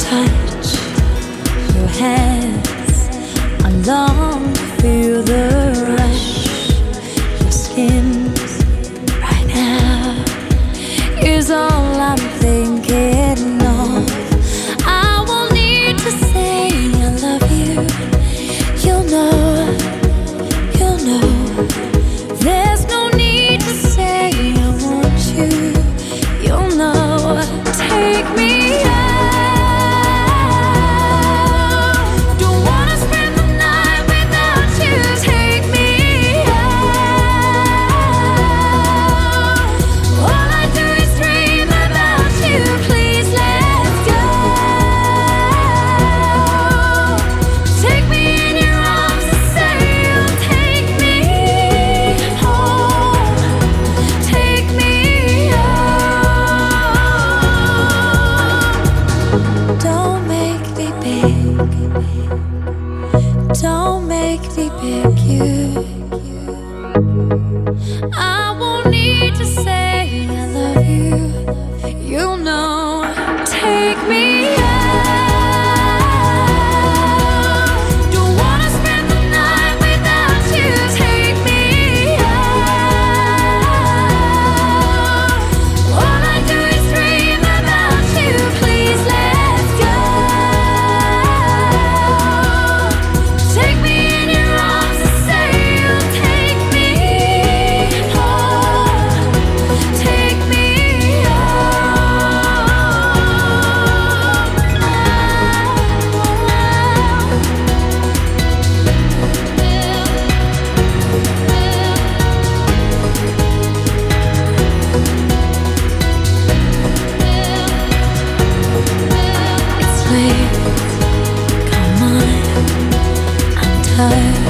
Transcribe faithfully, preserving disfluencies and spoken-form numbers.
touch your hands. I long to feel the rush. Your skin right now is all I'm thinking of. I won't need to say I love you. You'll know, you'll know. There's no need to say I want you. You'll know. Take me out. Don't wanna spend the night without you. Take me out. All I do is dream about you. Please let's go. Take me in your arms and say you'll take me home. Take me home. Don't make me big. Don't make me pick you. I won't need to say I love you. You'll know. Take me out. Don't wanna spend the night without you. Take me out. All I do is dream about you. Please let's go. Take me in your arms and say you'll take me home. Take me It's late, come on, I'm tired.